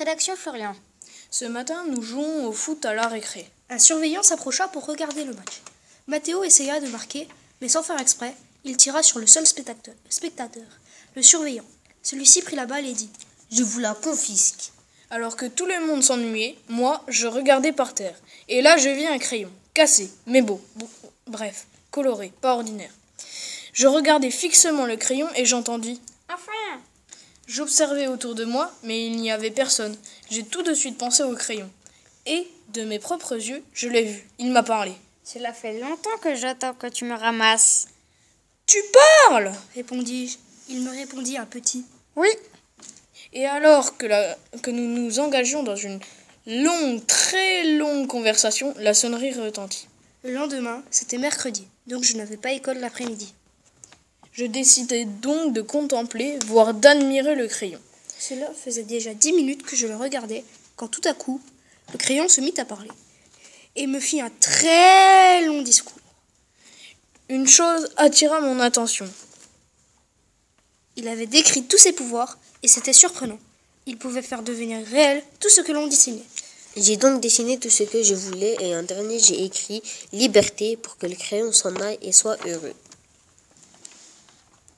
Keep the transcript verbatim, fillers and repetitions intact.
Rédaction Florian. Ce matin, nous jouons au foot à la récré. Un surveillant s'approcha pour regarder le match. Mathéo essaya de marquer, mais sans faire exprès, il tira sur le seul spectateur, spectateur, le surveillant. Celui-ci prit la balle et dit « Je vous la confisque ». Alors que tout le monde s'ennuyait, moi, je regardais par terre. Et là, je vis un crayon, cassé, mais beau, beau bref, coloré, pas ordinaire. Je regardais fixement le crayon et j'entendis « Enfin !» J'observais autour de moi, mais il n'y avait personne. J'ai tout de suite pensé au crayon. Et, de mes propres yeux, je l'ai vu. Il m'a parlé. « Cela fait longtemps que j'attends que tu me ramasses. »« Tu parles !» répondis-je. Il me répondit un petit « Oui. » Et alors que, la, que nous nous engagions dans une longue, très longue conversation, la sonnerie retentit. Le lendemain, c'était mercredi, donc je n'avais pas école l'après-midi. Je décidai donc de contempler, voire d'admirer le crayon. Cela faisait déjà dix minutes que je le regardais, quand tout à coup, le crayon se mit à parler et me fit un très long discours. Une chose attira mon attention. Il avait décrit tous ses pouvoirs et c'était surprenant. Il pouvait faire devenir réel tout ce que l'on dessinait. J'ai donc dessiné tout ce que je voulais et en dernier j'ai écrit « Liberté » pour que le crayon s'en aille et soit heureux.